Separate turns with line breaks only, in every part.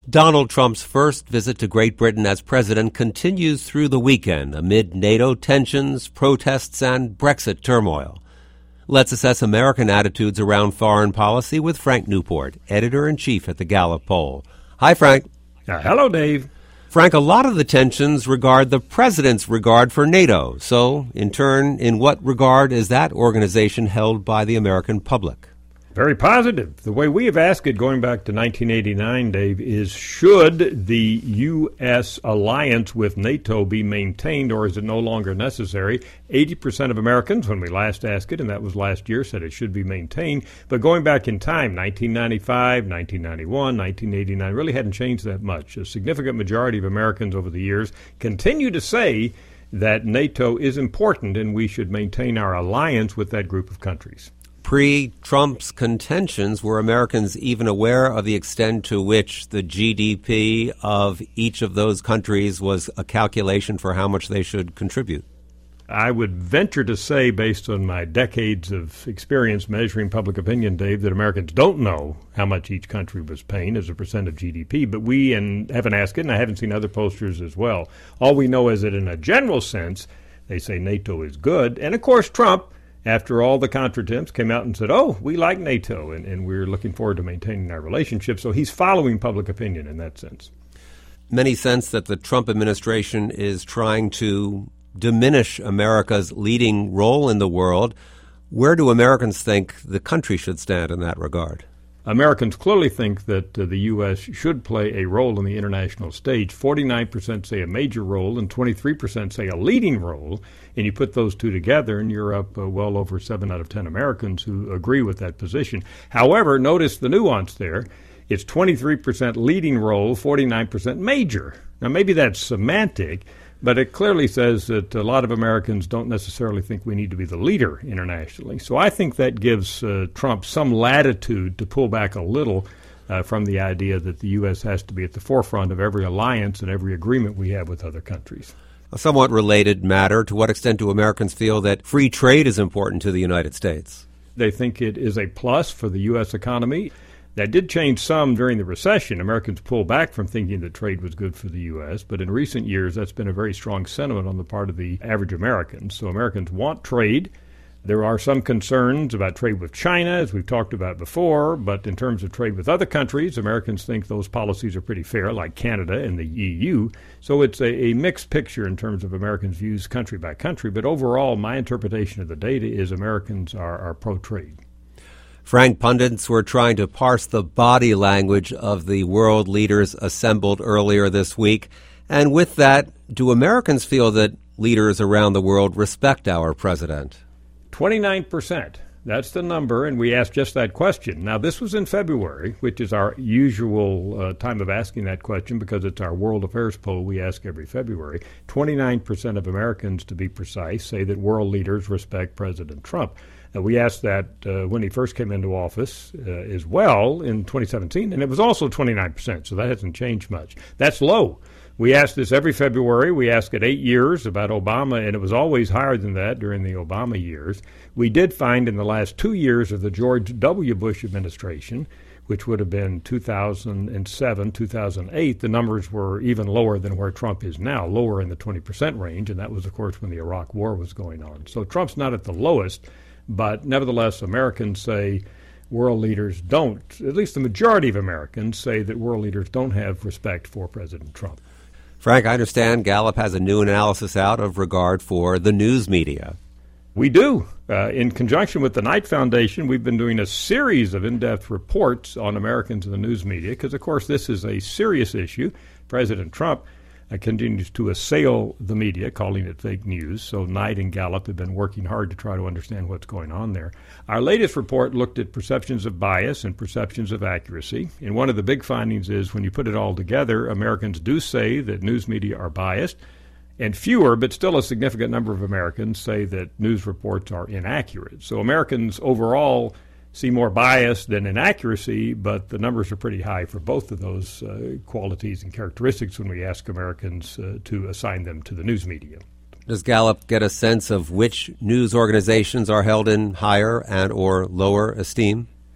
Donald Trump's first visit to Great Britain as president continues through the weekend amid NATO tensions, protests, and Brexit turmoil. Let's assess American attitudes around foreign policy with Frank Newport, editor-in-chief at the Gallup poll. Hi, Frank.
Hello, Dave.
Frank, a lot of the tensions regard the president's regard for NATO. So, in turn, in what regard is that organization held by the American public?
Very positive. The way we have asked it going back to 1989, Dave, is should the U.S. alliance with NATO be maintained or is it no longer necessary? 80% of Americans, when we last asked it, and that was last year, said it should be maintained. But going back in time, 1995, 1991, 1989, really hadn't changed that much. A significant majority of Americans over the years continue to say that NATO is important and we should maintain our alliance with that group of countries.
Pre-Trump's contentions, were Americans even aware of the extent to which the GDP of each of those countries was a calculation for how much they should contribute?
I would venture to say, based on my decades of experience measuring public opinion, Dave, that Americans don't know how much each country was paying as a percent of GDP. But we haven't asked it, and I haven't seen other pollsters as well. All we know is that in a general sense, they say NATO is good. And, of course, Trump, after all the contretemps, came out and said, we like NATO, and we're looking forward to maintaining our relationship. So he's following public opinion in that sense.
Many sense that the Trump administration is trying to diminish America's leading role in the world. Where do Americans think the country should stand in that regard?
Americans clearly think that the U.S. should play a role in the international stage. 49% say a major role and 23% say a leading role. And you put those two together and you're up well over 7 out of 10 Americans who agree with that position. However, notice the nuance there. It's 23% leading role, 49% major. Now, maybe that's semantic, but it clearly says that a lot of Americans don't necessarily think we need to be the leader internationally. So I think that gives Trump some latitude to pull back a little from the idea that the U.S. has to be at the forefront of every alliance and every agreement we have with other countries.
A somewhat related matter, to what extent do Americans feel that free trade is important to the United States?
They think it is a plus for the U.S. economy. That did change some during the recession. Americans pulled back from thinking that trade was good for the U.S., but in recent years that's been a very strong sentiment on the part of the average American. So Americans want trade. There are some concerns about trade with China, as we've talked about before, but in terms of trade with other countries, Americans think those policies are pretty fair, like Canada and the EU. So it's a mixed picture in terms of Americans' views country by country, but overall, my interpretation of the data is Americans are pro-trade.
Frank, pundits were trying to parse the body language of the world leaders assembled earlier this week. And with that, do Americans feel that leaders around the world respect our president?
29%. That's the number, and we asked just that question. Now, this was in February, which is our usual time of asking that question because it's our world affairs poll we ask every February. 29% of Americans, to be precise, say that world leaders respect President Trump. Now, we asked that when he first came into office as well in 2017, and it was also 29%, so that hasn't changed much. That's low. We ask this every February. We ask it 8 years about Obama, and it was always higher than that during the Obama years. We did find in the last 2 years of the George W. Bush administration, which would have been 2007, 2008, the numbers were even lower than where Trump is now, lower in the 20% range, and that was, of course, when the Iraq War was going on. So Trump's not at the lowest, but nevertheless, Americans say world leaders don't, at least the majority of Americans say that world leaders don't have respect for President Trump.
Frank, I understand Gallup has a new analysis out of regard for the news media.
We do. In conjunction with the Knight Foundation, we've been doing a series of in-depth reports on Americans in the news media because, of course, this is a serious issue. President Trump continues to assail the media, calling it fake news. So Knight and Gallup have been working hard to try to understand what's going on there. Our latest report looked at perceptions of bias and perceptions of accuracy. And one of the big findings is when you put it all together, Americans do say that news media are biased. And fewer, but still a significant number of Americans say that news reports are inaccurate. So Americans overall see more bias than inaccuracy, but the numbers are pretty high for both of those qualities and characteristics when we ask Americans to assign them to the news media.
Does Gallup get a sense of which news organizations are held in higher and or lower esteem?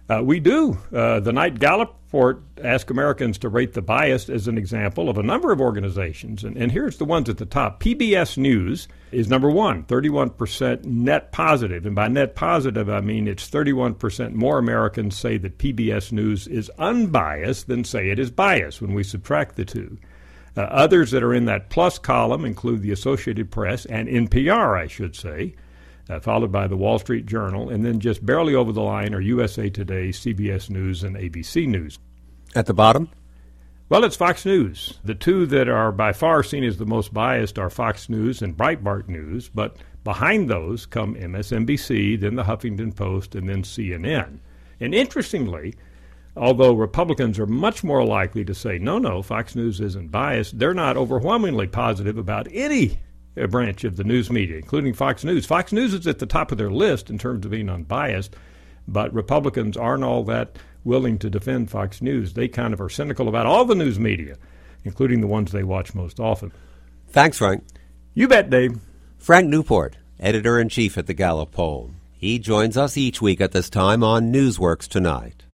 We do. The Knight Gallup report asked Americans to rate the bias as an example of a number of organizations. And here's the ones at the top. PBS News is number one, 31% net positive. And by net positive, I mean it's 31% more Americans say that PBS News is unbiased than say it is biased when we subtract the two. Others that are in that plus column include the Associated Press and NPR, I should say. Followed by the Wall Street Journal, and then just barely over the line are USA Today, CBS News, and ABC News.
At the bottom?
Well, it's Fox News. The two that are by far seen as the most biased are Fox News and Breitbart News, but behind those come MSNBC, then the Huffington Post, and then CNN. And interestingly, although Republicans are much more likely to say, no, Fox News isn't biased, they're not overwhelmingly positive about any a branch of the news media, including Fox News. Fox News is at the top of their list in terms of being unbiased, but Republicans aren't all that willing to defend Fox News. They kind of are cynical about all the news media, including the ones they watch most often.
Thanks, Frank.
You bet, Dave.
Frank Newport, editor-in-chief at the Gallup poll. He joins us each week at this time on Newsworks Tonight.